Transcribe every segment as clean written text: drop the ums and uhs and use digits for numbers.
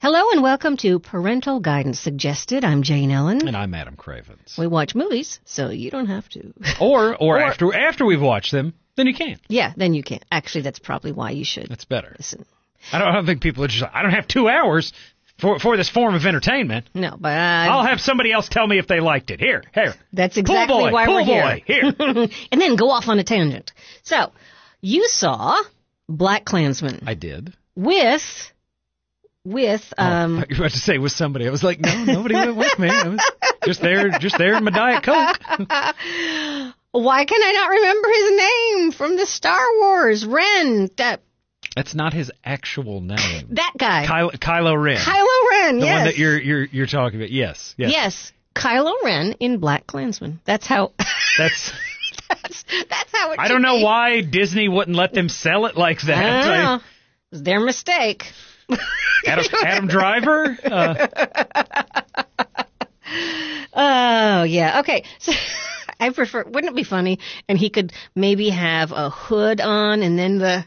Hello and welcome to Parental Guidance Suggested. I'm Jane Ellen. And I'm Adam Cravens. We watch movies, so you don't have to. Or after we've watched them, then you can. Yeah, then you can. Actually, that's probably why you should. That's better. Listen. I don't think people are just like, I don't have 2 hours for this form of entertainment. No, but I'll have somebody else tell me if they liked it. Here. That's exactly Pool boy, why we're boy, here. Here. And then go off on a tangent. So, you saw Black Klansman. I did. With You were about to say with somebody. I was like, no, nobody went with me. I was just there in my Diet Coke. Why can I not remember his name from the Star Wars? Ren. That's not his actual name. That guy. Kylo Ren. Kylo Ren, the yes. one that you're talking about. Yes. Yes. Kylo Ren in Black Klansman. That's how... That's how it I don't know why Disney wouldn't let them sell it like that. I don't know. It was their mistake. Adam Driver? Oh, yeah. Okay. So I prefer, wouldn't it be funny? And he could maybe have a hood on and then the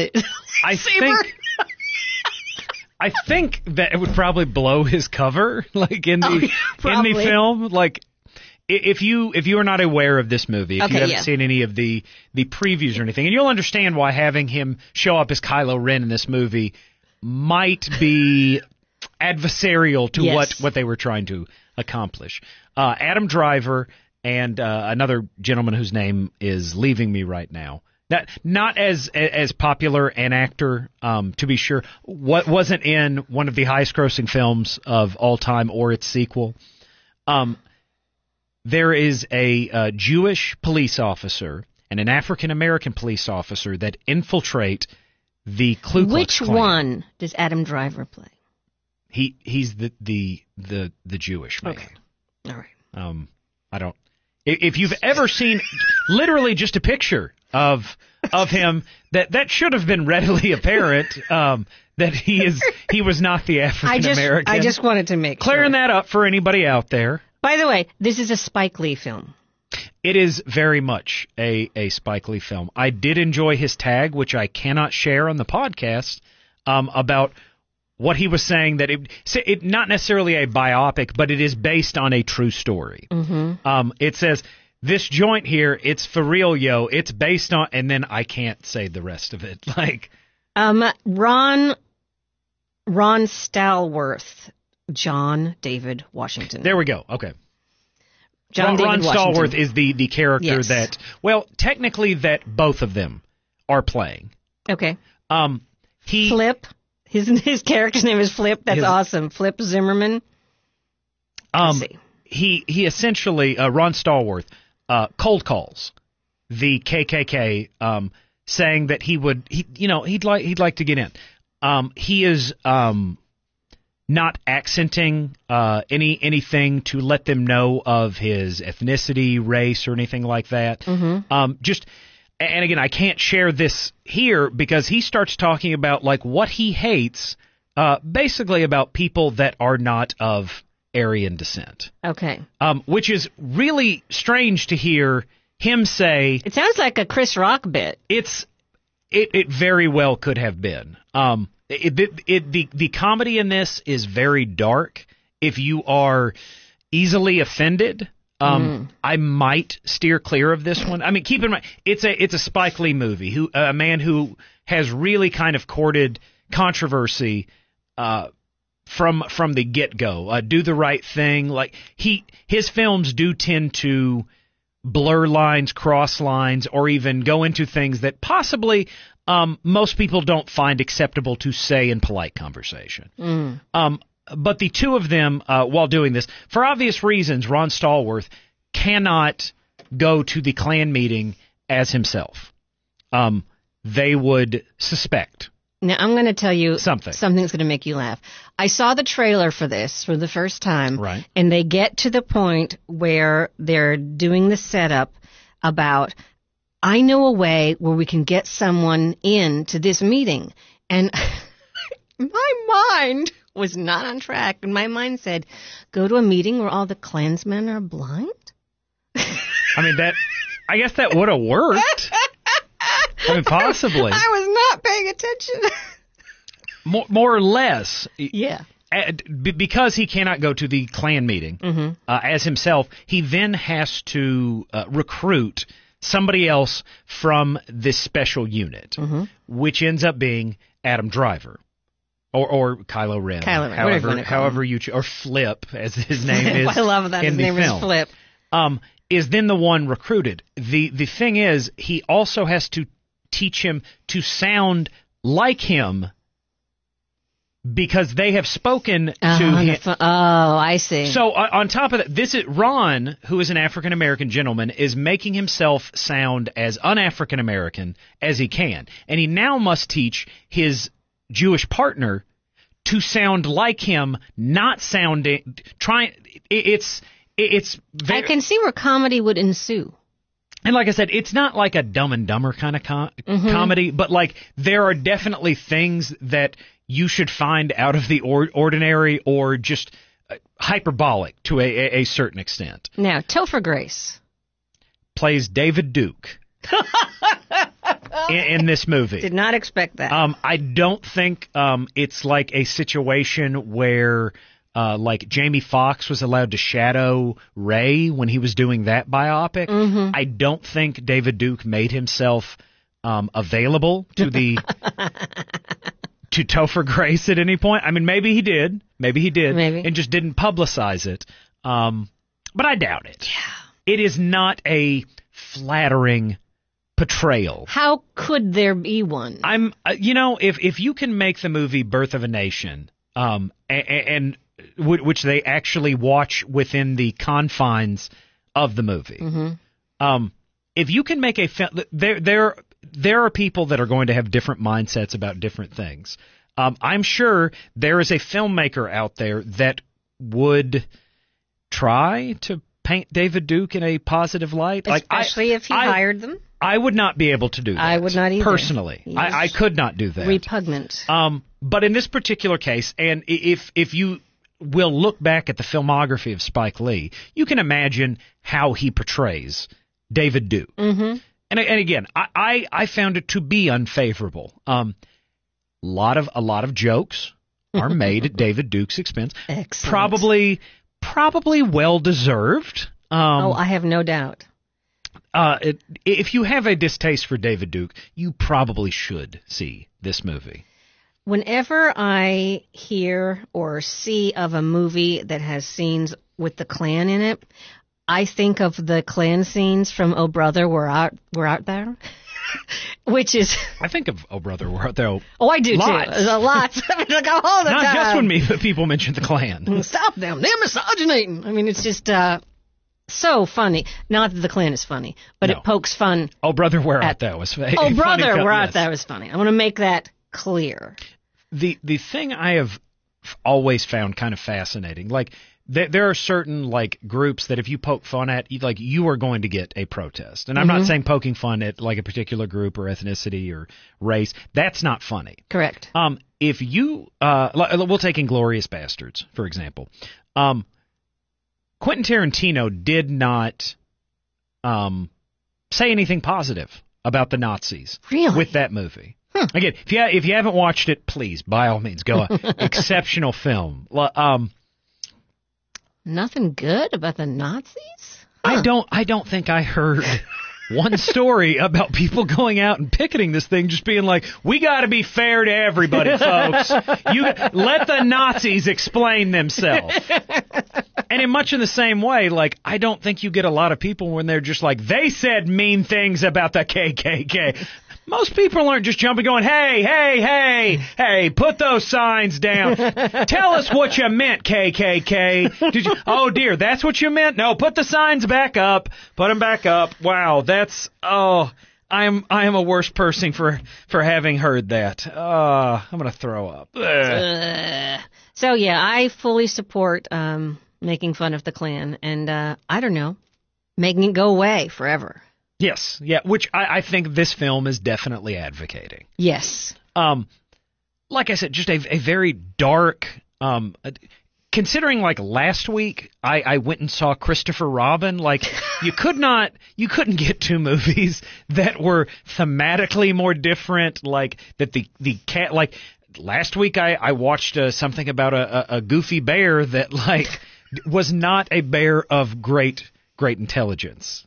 I think that it would probably blow his cover, like in the film. Like if you are not aware of this movie, if you haven't seen any of the previews or anything, and you'll understand why having him show up as Kylo Ren in this movie might be adversarial to what they were trying to accomplish. Adam Driver and another gentleman whose name is leaving me right now. Not as popular an actor, to be sure. What wasn't in one of the highest grossing films of all time or its sequel. There is a Jewish police officer and an African American police officer that infiltrate the Ku Klux Klan. Which one does Adam Driver play? He's the Jewish man. Okay. All right. I don't. If you've ever seen literally just a picture of him, that should have been readily apparent that he was not the African American. I just wanted to make clearing that up for anybody out there. By the way, this is a Spike Lee film. It is very much a Spike Lee film. I did enjoy his tag, which I cannot share on the podcast, about what he was saying, that it not necessarily a biopic, but it is based on a true story. Mm-hmm. It says, this joint here, it's for real, yo. It's based on, and then I can't say the rest of it. Like, Ron Stallworth, John David Washington. There we go. Okay. Ron Stallworth is the character yes. that, well, technically that both of them are playing. Okay. Flip. His character's name is Flip. That's awesome. Flip Zimmerman. Let's see. He essentially, Ron Stallworth, cold calls the KKK, saying that he'd like to get in. He is not accenting anything to let them know of his ethnicity, race, or anything like that. Mm-hmm. And again, I can't share this here because he starts talking about like what he hates, basically about people that are not of Aryan descent. Okay. Which is really strange to hear him say. It sounds like a Chris Rock bit. It very well could have been. The comedy in this is very dark. If you are easily offended, I might steer clear of this one. I mean, keep in mind it's a Spike Lee movie. A man who has really kind of courted controversy from the get-go. Do the Right Thing. Like his films do tend to blur lines, cross lines, or even go into things that possibly most people don't find acceptable to say in polite conversation. But the two of them, while doing this, for obvious reasons, Ron Stallworth cannot go to the Klan meeting as himself. They would suspect. Now, I'm going to tell you something's going to make you laugh. I saw the trailer for this for the first time, right. And they get to the point where they're doing the setup about, I know a way where we can get someone in to this meeting. And my mind was not on track. And my mind said, go to a meeting where all the Klansmen are blind? I mean, I guess that would have worked. I mean, possibly. I was not paying attention. More or less. Yeah. because he cannot go to the Klan meeting as himself, he then has to recruit somebody else from this special unit, which ends up being Adam Driver. Or Kylo Ren. However you choose. Or Flip, as his name is. I love that. His name is Flip. Is then the one recruited. The thing is, he also has to teach him to sound like him because they have spoken to him. I see. So on top of that, this is Ron, who is an African American gentleman, is making himself sound as un-African American as he can, and he now must teach his Jewish partner to sound like him, not sounding. It's very, I can see where comedy would ensue. And like I said, it's not like a Dumb and Dumber kind of comedy, but like there are definitely things that you should find out of the ordinary or just hyperbolic to a certain extent. Now, Topher Grace plays David Duke in this movie. Did not expect that. I don't think it's like a situation where like Jamie Foxx was allowed to shadow Ray when he was doing that biopic. I don't think David Duke made himself available to the to Topher Grace at any point. I mean, maybe he did, and just didn't publicize it. But I doubt it. Yeah, it is not a flattering portrayal. How could there be one? I'm, if you can make the movie Birth of a Nation, and which they actually watch within the confines of the movie, if you can make a film, there are people that are going to have different mindsets about different things. I'm sure there is a filmmaker out there that would try to paint David Duke in a positive light, especially if he hired them. I would not be able to do that. I would not either. Personally. I could not do that. Repugnant. But in this particular case, and if you will look back at the filmography of Spike Lee, you can imagine how he portrays David Duke. And again, I found it to be unfavorable. A lot of jokes are made at David Duke's expense. Excellent. Probably well deserved. I have no doubt. If you have a distaste for David Duke, you probably should see this movie. Whenever I hear or see of a movie that has scenes with the Klan in it, I think of the Klan scenes from Oh Brother, We're Out There, which is... I think of Oh Brother, We're Out There. Oh, I do lots. too. There's a lot. Like all the Not time. just when people mention the Klan. Stop them. They're misoginating. I mean, it's just so funny. Not that the Klan is funny, but it pokes fun. Oh Brother, Where Art Thou was funny. Oh Brother, Where Art Thou was funny. I want to make that clear. The thing I have always found kind of fascinating, like there are certain like groups that if you poke fun at, like you are going to get a protest. And I'm not saying poking fun at like a particular group or ethnicity or race. That's not funny. Correct. If you we'll take Inglourious Bastards for example. Quentin Tarantino did not say anything positive about the Nazis with that movie. Again, if you haven't watched it, please, by all means, go. Exceptional film. Nothing good about the Nazis? I don't think I heard one story about people going out and picketing this thing, just being like, we got to be fair to everybody, folks. You let the Nazis explain themselves. And in much in the same way, like, I don't think you get a lot of people when they're just like, they said mean things about the KKK. Most people aren't just jumping going, hey, put those signs down. Tell us what you meant, KKK. Did you? Oh, dear, that's what you meant? No, put the signs back up. Put them back up. Wow, I am a worse person for having heard that. I'm going to throw up. So, yeah, I fully support making fun of the Klan and, I don't know, making it go away forever. Yes, yeah, which I think this film is definitely advocating. Yes. Like I said, just a very dark, considering like last week I went and saw Christopher Robin, like you couldn't get two movies that were thematically more different, like that the cat, like last week I watched something about a goofy bear that like was not a bear of great intelligence.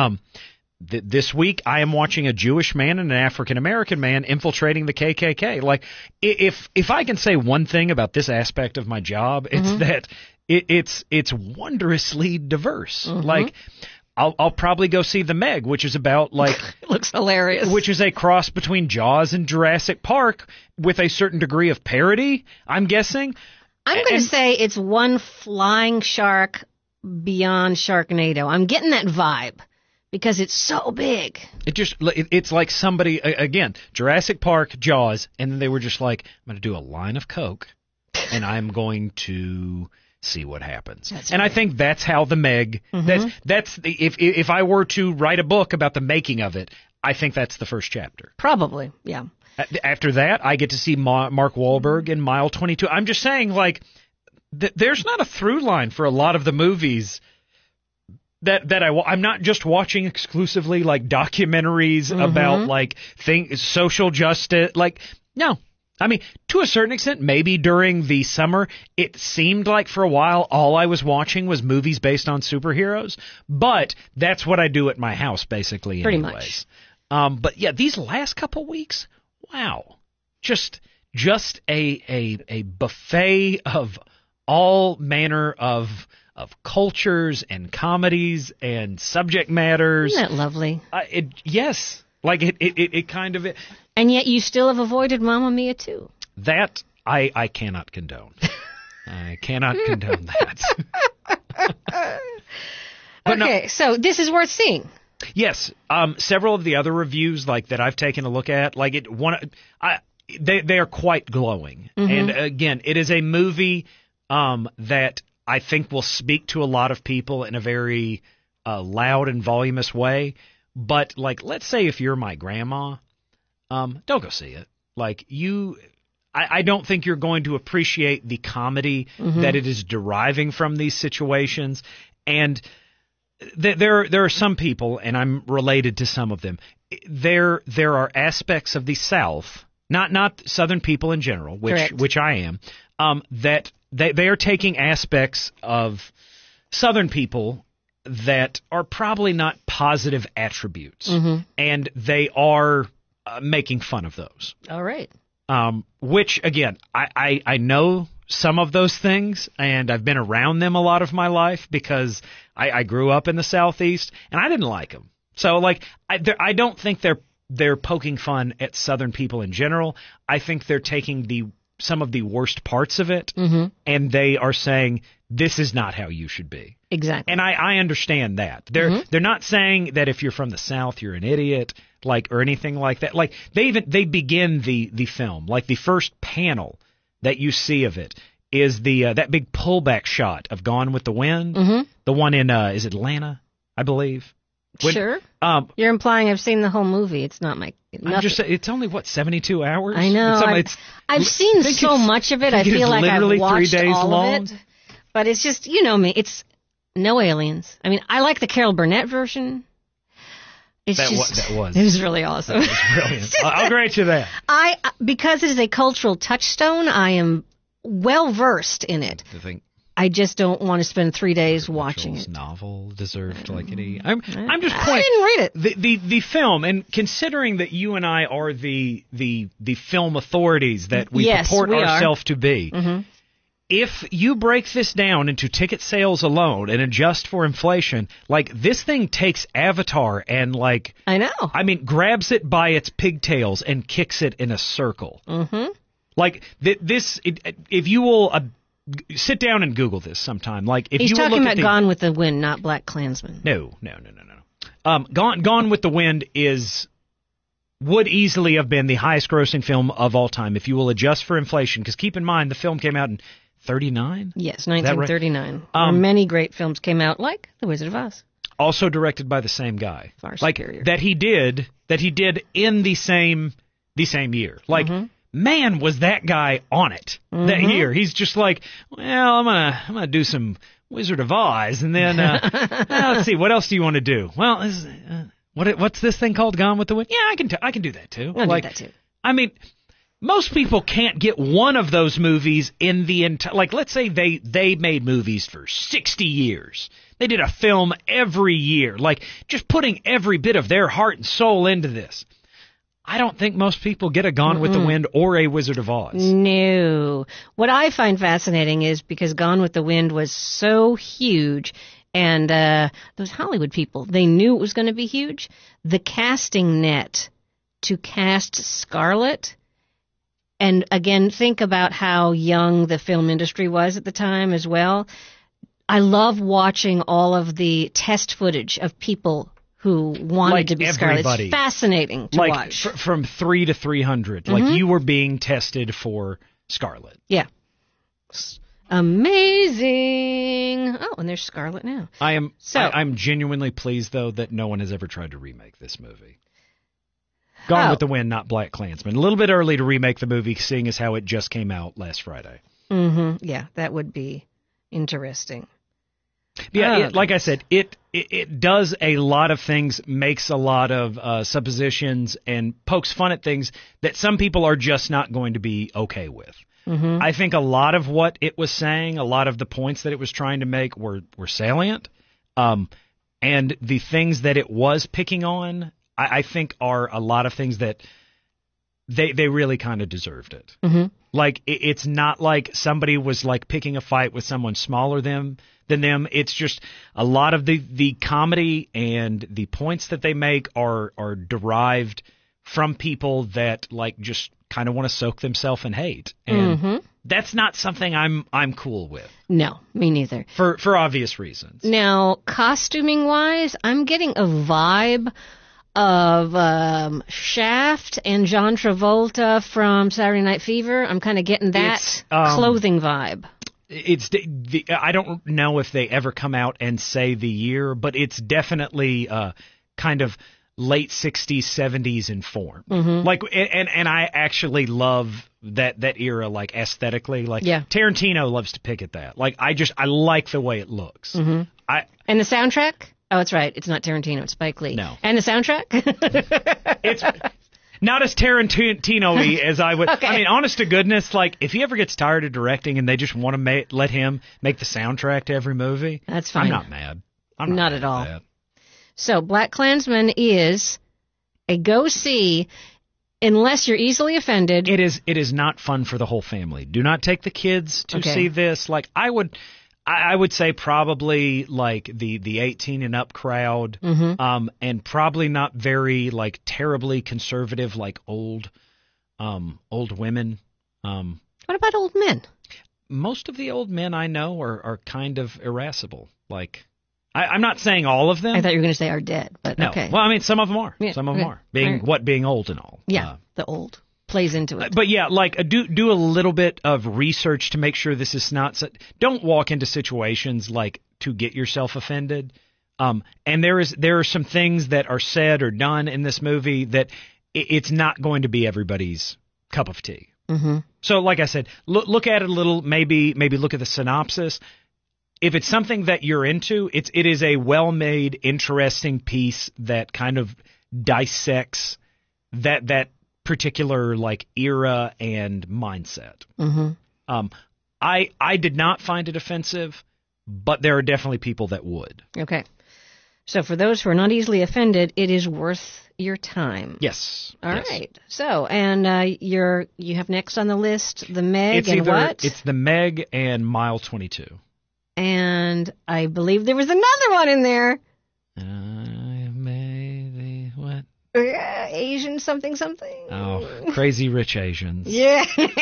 This week I am watching a Jewish man and an African American man infiltrating the KKK. Like, if I can say one thing about this aspect of my job, it's that it's wondrously diverse. Like, I'll probably go see The Meg, which is about like It looks hilarious. which is a cross between Jaws and Jurassic Park with a certain degree of parody, I'm guessing. I'm going to say it's one flying shark beyond Sharknado. I'm getting that vibe because it's so big. It's like somebody, again, Jurassic Park, Jaws, and then they were just like, I'm going to do a line of Coke, and I'm going to see what happens. And I think that's how The Meg, if I were to write a book about the making of it, I think that's the first chapter. Probably, yeah. After that, I get to see Mark Wahlberg in Mile 22. I'm just saying, like, there's not a through line for a lot of the movies that I'm not just watching exclusively like documentaries about like social justice. Like, no. I mean, to a certain extent, maybe during the summer, it seemed like for a while all I was watching was movies based on superheroes. But that's what I do at my house, basically. Pretty anyways. But yeah, these last couple weeks, wow, just a buffet of all manner of cultures and comedies and subject matters. Isn't that lovely? Yes. Like it kind of. And yet you still have avoided Mamma Mia too. That I cannot condone. I cannot condone that. Okay, so this is worth seeing. Yes. Several of the other reviews like that I've taken a look at, like they are quite glowing. And again, it is a movie that I think will speak to a lot of people in a very loud and voluminous way. But like, let's say if you're my grandma, don't go see it. Like I don't think you're going to appreciate the comedy that it is deriving from these situations. And there are some people, and I'm related to some of them. There are aspects of the South, not Southern people in general, which I am, that they are taking aspects of Southern people that are probably not positive attributes, and they are making fun of those. All right. Which, again, I know some of those things, and I've been around them a lot of my life because I grew up in the Southeast, and I didn't like them. So, like, I don't think they're poking fun at Southern people in general. I think they're taking some of the worst parts of it, and they are saying, this is not how you should be. Exactly. And I understand that. They're not saying that if you're from the South, you're an idiot, like, or anything like that. Like, they begin the film, like the first panel that you see of it is that big pullback shot of Gone with the Wind, the one in is Atlanta, I believe. Sure. You're implying I've seen the whole movie. It's not my. I'm just saying, it's only 72 hours. I know. I've seen so much of it. I feel like I've watched 3 days all long. Of it. But it's just, you know me. It's no aliens. I mean, I like the Carol Burnett version. It was really awesome. That was brilliant. I'll grant you that. Because it is a cultural touchstone, I am well versed in it. I just don't want to spend 3 days watching it. Novel deserved like any. I'm just pointing. I didn't read it. The film, and considering that you and I are the film authorities that we purport ourselves to be. If you break this down into ticket sales alone and adjust for inflation, like, this thing takes Avatar and, like, I know. I mean, grabs it by its pigtails and kicks it in a circle. Like, if you will sit down and Google this sometime. Like, if He's you talking about Gone with the Wind, not Black Klansman. No. Gone with the Wind would easily have been the highest grossing film of all time if you will adjust for inflation. Because keep in mind, the film came out in 39? Yes, 1939. Right? Many great films came out, like The Wizard of Oz. Also directed by the same guy. Far superior. That he did in the same year. Like, man, was that guy on it that year. He's just like, well, I'm gonna do some Wizard of Oz, and then let's see, what else do you want to do? Well, what's this thing called, Gone with the Wind? Yeah, I can do that too. I'll do that too. I mean, Most people can't get one of those movies in the entire, like, let's say they made movies for 60 years. They did a film every year, like, just putting every bit of their heart and soul into this. I don't think most people get a Gone with the Wind or a Wizard of Oz. No. What I find fascinating is because Gone with the Wind was so huge, and those Hollywood people, they knew it was going to be huge. The casting net to cast Scarlett, and again, think about how young the film industry was at the time as well. I love watching all of the test footage of people who wanted like to be Scarlett. It's fascinating to watch. From 3 to 300. Like, you were being tested for Scarlett. Yeah. Amazing. Oh, and there's Scarlett now. I'm genuinely pleased, though, that no one has ever tried to remake this movie. Gone with the Wind, not Black Klansman. A little bit early to remake the movie, seeing as how it just came out last Friday. Yeah, that would be interesting. Yeah, like I said, it does a lot of things, makes a lot of suppositions, and pokes fun at things that some people are just not going to be okay with. I think a lot of what it was saying, a lot of the points that it was trying to make were salient, and the things that it was picking on, I think are a lot of things that they really kind of deserved it. Like, it's not like somebody was like picking a fight with someone smaller than them. It's just a lot of the comedy and the points that they make are derived from people that like just kind of want to soak themselves in hate. And that's not something I'm cool with. No, me neither. For obvious reasons. Now, costuming wise, I'm getting a vibe of Shaft and John Travolta from Saturday Night Fever. I'm kind of getting that clothing vibe. It's I don't know if they ever come out and say the year, but it's definitely kind of late 60s, 70s in form. Like, and I actually love that era, like, aesthetically. Like, Tarantino loves to pick at that. Like, I like the way it looks. And the soundtrack? Oh, that's right. It's not Tarantino. It's Spike Lee. No. And the soundtrack? It's not as Tarantino-y as I would. Okay. I mean, honest to goodness, like, if he ever gets tired of directing and they just want to let him make the soundtrack to every movie, that's fine. I'm not mad. I'm not mad at all. That. So, Black Klansman is a go-see unless you're easily offended. It is not fun for the whole family. Do not take the kids to see this. Like, I would say probably like the 18 and up crowd, and probably not very like terribly conservative, like old women. What about old men? Most of the old men I know are kind of irascible. Like, I'm not saying all of them. I thought you were going to say are dead, but no. Okay. Well, I mean, some of them are. Yeah, some of them are. Being old and all. Yeah, the old plays into it. But yeah, like, do a little bit of research to make sure this is not. Don't walk into situations like to get yourself offended. And there are some things that are said or done in this movie that it's not going to be everybody's cup of tea. So, like I said, look at it a little. Maybe look at the synopsis. If it's something that you're into, it is a well-made, interesting piece that kind of dissects that particular like era and mindset. I did not find it offensive, but there are definitely people that would. Okay. So for those who are not easily offended, it is worth your time. Yes. All right. So, and you have next on the list the Meg what? It's the Meg and Mile 22. And I believe there was another one in there. Maybe what? Asian something. Oh, Crazy Rich Asians. Yeah.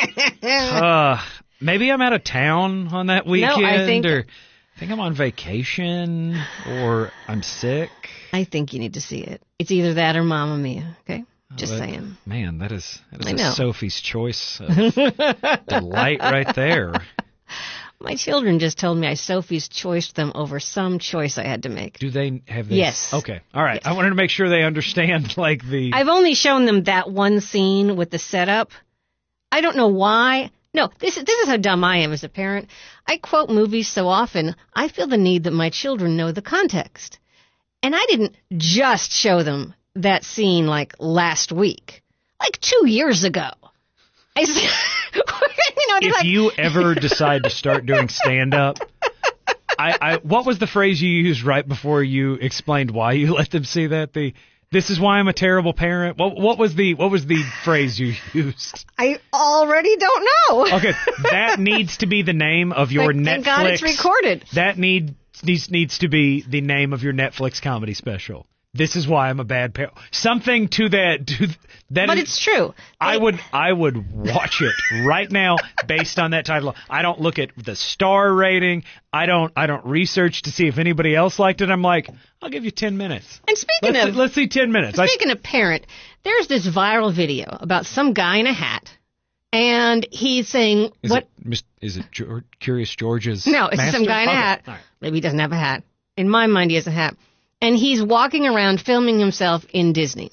Maybe I'm out of town on that weekend. No, I think I'm on vacation, or I'm sick. I think you need to see it. It's either that or Mamma Mia. Okay, just saying. Man, that is a Sophie's choice of delight right there. My children just told me I Sophie's choiced them over some choice I had to make. Do they have this? Yes. Okay. All right. Yes. I wanted to make sure they understand, like, I've only shown them that one scene with the setup. I don't know why. No, this is how dumb I am as a parent. I quote movies so often, I feel the need that my children know the context. And I didn't just show them that scene like last week, like 2 years ago. If you ever decide to start doing stand-up, what was the phrase you used right before you explained why you let them see that? This is why I'm a terrible parent. What was the phrase you used? I already don't know. Okay, that needs to be the name of your Netflix. Thank God it's recorded. That needs to be the name of your Netflix comedy special. This is why I'm a bad parent. Something to that. But it's true. I would watch it right now based on that title. I don't look at the star rating. I don't research to see if anybody else liked it. I'm like, I'll give you 10 minutes. And let's see 10 minutes. Speaking of parent, there's this viral video about some guy in a hat, and he's saying Is it Curious George's? No, it's master? some guy in a hat. Right. Maybe he doesn't have a hat. In my mind, he has a hat. And he's walking around filming himself in Disney.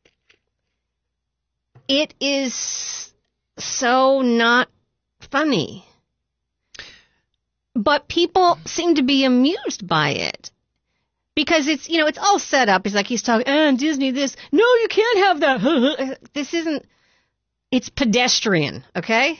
It is so not funny. But people seem to be amused by it. Because it's all set up. It's like he's talking, Disney this. No, you can't have that. This isn't, it's pedestrian, okay?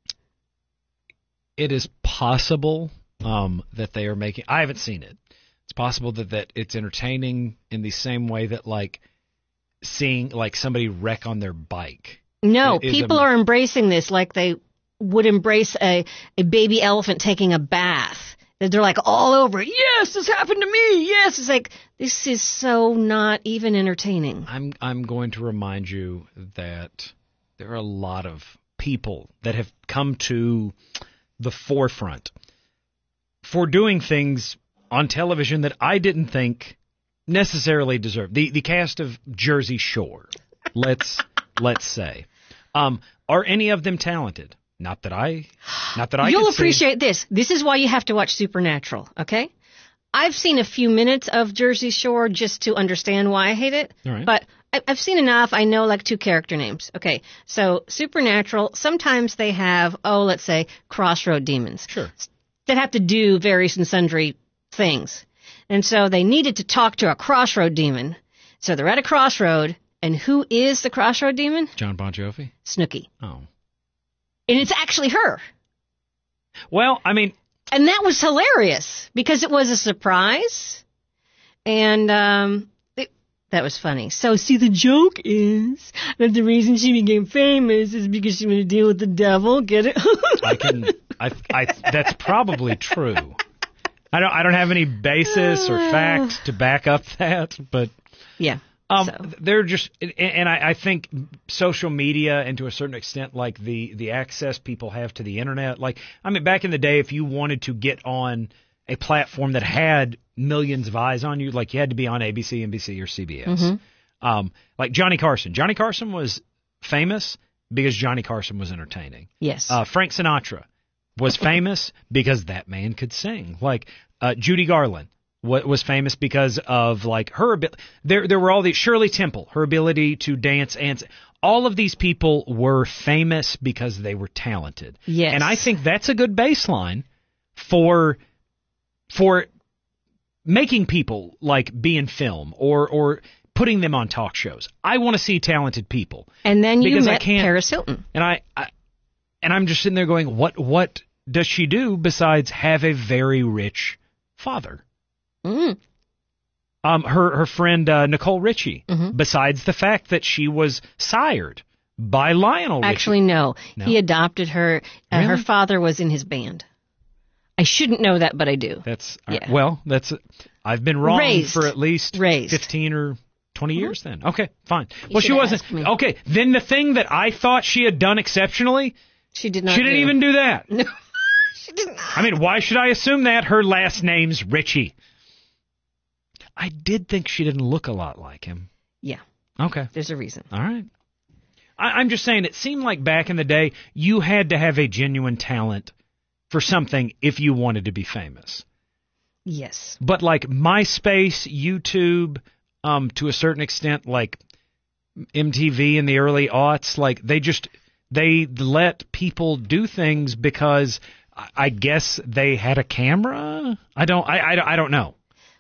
It is possible that they are making, I haven't seen it. It's possible that it's entertaining in the same way that like seeing like somebody wreck on their bike. No, people are embracing this like they would embrace a baby elephant taking a bath. They're like all over it. Yes, this happened to me. Yes, it's like this is so not even entertaining. I'm going to remind you that there are a lot of people that have come to the forefront for doing things on television that I didn't think necessarily deserved. The cast of Jersey Shore, let's say, are any of them talented? Not that I. You'll appreciate this. This is why you have to watch Supernatural. Okay, I've seen a few minutes of Jersey Shore just to understand why I hate it. All right. But I've seen enough. I know like 2 character names. Okay, so Supernatural. Sometimes they have let's say crossroad demons. Sure. That have to do various and sundry things. And so they needed to talk to a crossroad demon. So they're at a crossroad, and who is the crossroad demon? John Bon Jovi? Snooki. Oh. And it's actually her. Well, I mean... And that was hilarious, because it was a surprise. And that was funny. So, see, the joke is that the reason she became famous is because she made a deal with the devil. Get it? That's probably true. I don't have any basis or fact to back up that, but yeah, they're just, and I think social media, and to a certain extent, like the access people have to the internet. Like, I mean, back in the day, if you wanted to get on a platform that had millions of eyes on you, like you had to be on ABC, NBC, or CBS. Mm-hmm. Like Johnny Carson. Johnny Carson was famous because Johnny Carson was entertaining. Yes. Frank Sinatra was famous because that man could sing. Like Judy Garland was famous because of like her ability. There were all these, Shirley Temple, her ability to dance, and all of these people were famous because they were talented. Yes. And I think that's a good baseline for making people like be in film or putting them on talk shows. I want to see talented people. And then you met Paris Hilton. And I'm just sitting there going, what does she do besides have a very rich father? Mm. Her friend Nicole Richie, mm-hmm. besides the fact that she was sired by Lionel Richie. Actually, no. He adopted her. Really? Her father was in his band. I shouldn't know that, but I do. I've been wrong for at least Raised. 15 or 20 years then. Okay, fine. Well, she wasn't. Okay, then the thing that I thought she had done exceptionally, she did not. She didn't even do that. No, she did not. I mean, why should I assume that? Her last name's Richie. I did think she didn't look a lot like him. Yeah. Okay. There's a reason. All right. I'm just saying, it seemed like back in the day, you had to have a genuine talent for something if you wanted to be famous. Yes. But like MySpace, YouTube, to a certain extent, like MTV in the early aughts, like they let people do things because I guess they had a camera. I don't know.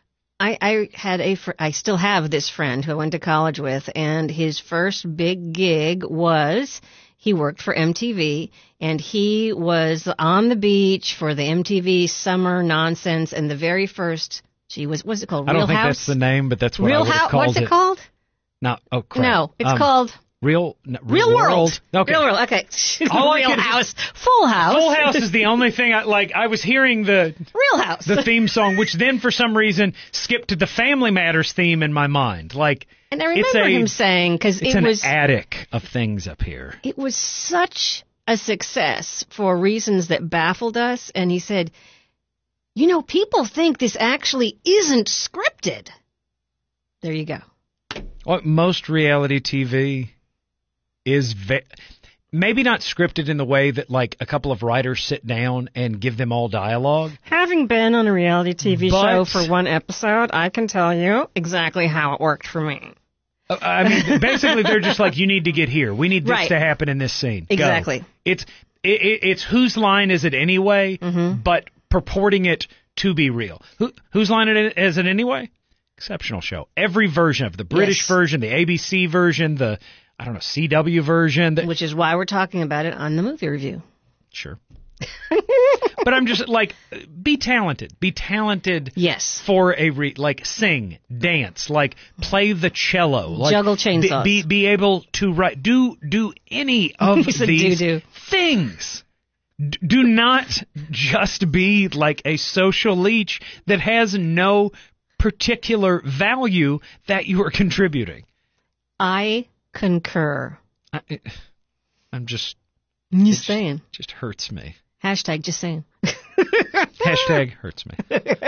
I still have this friend who I went to college with, and his first big gig was he worked for MTV, and he was on the beach for the MTV Summer Nonsense, and the very first, what's it called? I Real don't think House? that's the name, but that's what Real I would have House? called What's it called? No, oh crap. No, it's called Real World. Okay. Real World. Okay. All Real House. Full House. Full House is the only thing I was hearing the Real House. the theme song, which then for some reason skipped to the Family Matters theme in my mind. Like, and I remember him saying, because it's an attic of things up here. It was such a success for reasons that baffled us, and he said, you know, people think this actually isn't scripted. There you go. Well, most reality TV is maybe not scripted in the way that like a couple of writers sit down and give them all dialogue. Having been on a reality TV show for one episode, I can tell you exactly how it worked for me. I mean, basically, they're just like, you need to get here. We need this to happen in this scene. Exactly. Go. It's whose line is it anyway, but purporting it to be real. Whose line is it anyway? Exceptional show. Every version of the British version, the ABC version, the CW version. Which is why we're talking about it on the movie review. Sure. But I'm just like, be talented. Be talented. Yes. For sing, dance, play the cello, juggle chainsaws. Be able to write. Do any of these things. Do not just be like a social leech that has no particular value that you are contributing. I concur. I'm just... Just saying. Just hurts me. Hashtag just saying. Hashtag hurts me.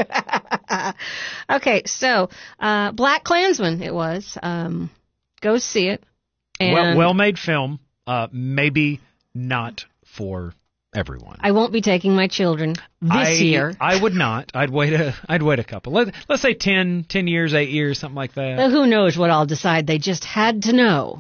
Okay, so Black Klansman it was. Go see it. And well-made film. Maybe not for everyone. I won't be taking my children this year. I would not. I'd wait a couple. Let's say 10 years, 8 years, something like that. Well, who knows what I'll decide. They just had to know.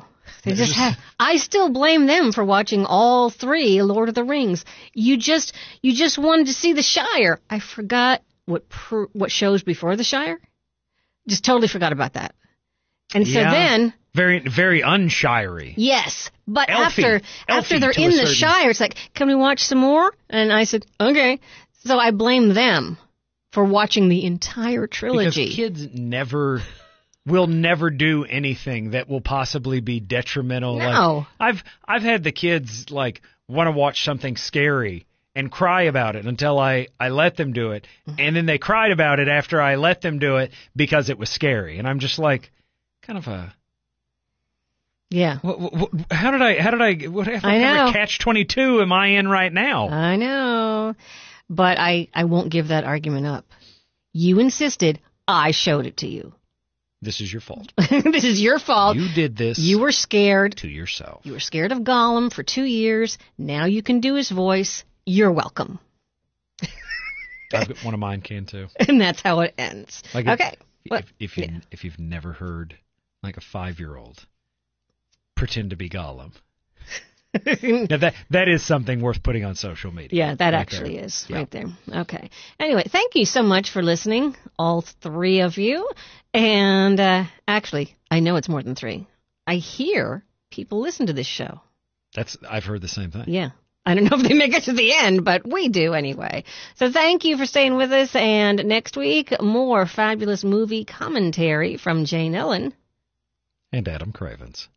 I still blame them for watching all 3 Lord of the Rings. You just wanted to see the Shire. I forgot what shows before the Shire. Just totally forgot about that. And so then very very unshirey. Yes, but Elfie after they're in the Shire, it's like, can we watch some more? And I said, okay. So I blame them for watching the entire trilogy. Because kids will never do anything that will possibly be detrimental. No. Like, I've had the kids want to watch something scary and cry about it until I let them do it, and then they cried about it after I let them do it because it was scary, and I'm just like, kind of a... Yeah. How did I what catch-22 am I in right now? I know. But I won't give that argument up. You insisted. I showed it to you. This is your fault. This is your fault. You did this. You were scared. To yourself. You were scared of Gollum for 2 years. Now you can do his voice. You're welcome. One of mine can too. And that's how it ends. Okay. If you've never heard like a 5-year-old pretend to be Gollum. Now that is something worth putting on social media. Yeah, that actually is right there. Okay. Anyway, thank you so much for listening, all 3 of you. And actually, I know it's more than 3. I hear people listen to this show. I've heard the same thing. Yeah. I don't know if they make it to the end, but we do anyway. So thank you for staying with us. And next week, more fabulous movie commentary from Jane Ellen. And Adam Cravens.